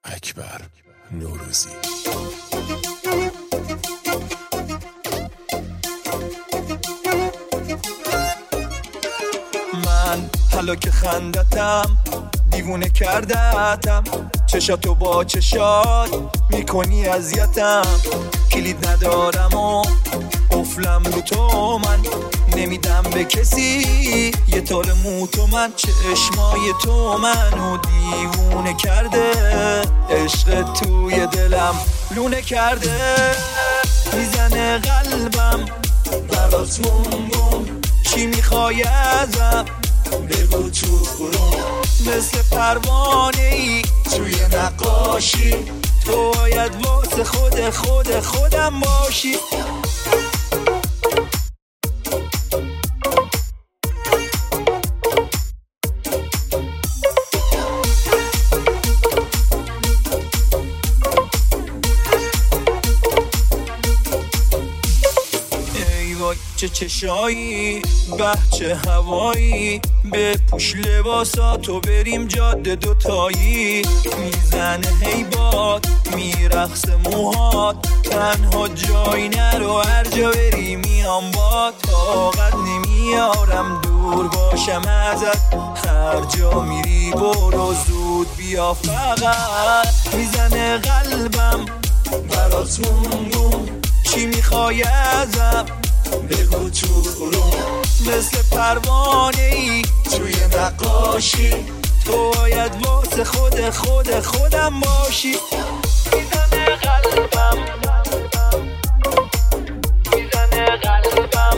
اکبر نوروزی. من حالا که خندتم دیوونه کردتم، چشاتو با چشات میکنی اذیتم، کلید ندارم و قفلم رو تو من نمیدم به کسی، یه تار مو تو من، چشمای تو منو دیوونه کرده، عشق توی دلم لونه کرده، میزنه قلبم برات موم، چی میخوای ازم بگو تو خروم، مثل پروانه ای توی نقاشی، تو باید واسه خودم باشی. چه چشایی به چه هوایی، بپوش لباساتو بریم جاده دوتایی، میزنه هی باد میرقص موهات، تنها جایی نرو هر جا بری میام با، طاقت نمیارم دور باشم ازت، هر جا میری برو زود بیا، فقط میزنه قلبم برات موم، چی میخوای ازم بگو تو خروم، مثل پروانه ای توی نقاشی، تو باید واسه خودم باشی. میزنه قلبم میزنه قلبم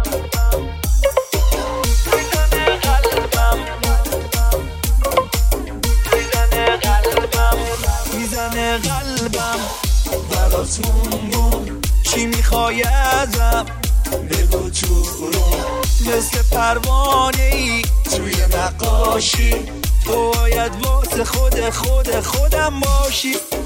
میزنه قلبم میزنه قلبم میزنه قلبم برات موندم، چی میخوای ازم بگو تو خروم، مثل پروانه ای توی نقاشی، تو باید واسه خودم باشی.